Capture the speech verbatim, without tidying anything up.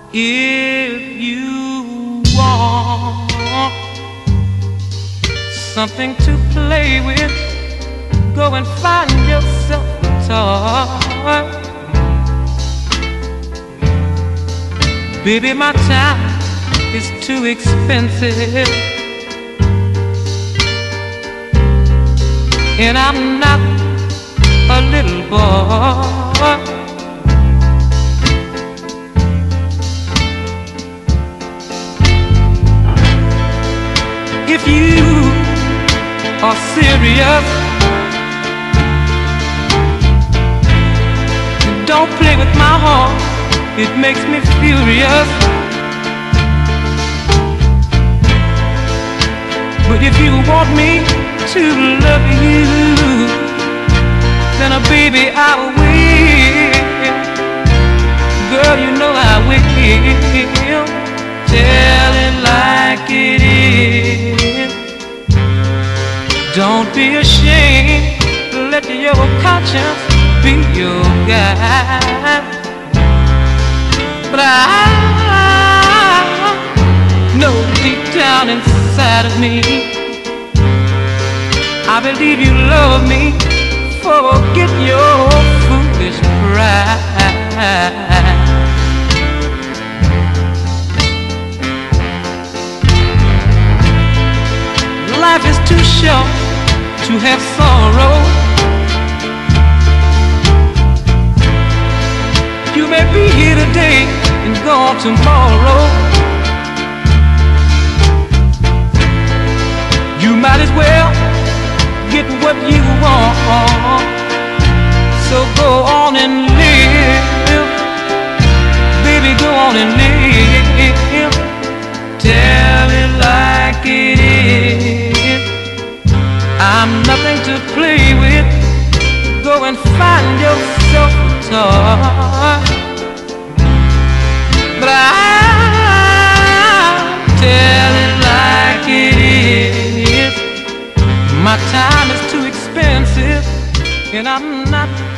If you want something to play with, go and find yourself a toy. Baby, my time is too expensive, and I'm not a little boy. If you are serious, don't play with my heart, it makes me furious. But if you want me to love you, then, uh, baby, I will. Girl, you know I will. Tell it like it is. Don't be ashamed, let your conscience be your guide. But I know deep down inside of me, I believe you love me. Forget your foolish pride. Life is too short to have sorrow. You may be here today and gone tomorrow. You might as well get what you want. So go on and live, baby, go on and live. Tell it like it is. I'm nothing to play with. Go and find yourself a toy. But I'll tell it like it is. My time is too expensive, and I'm not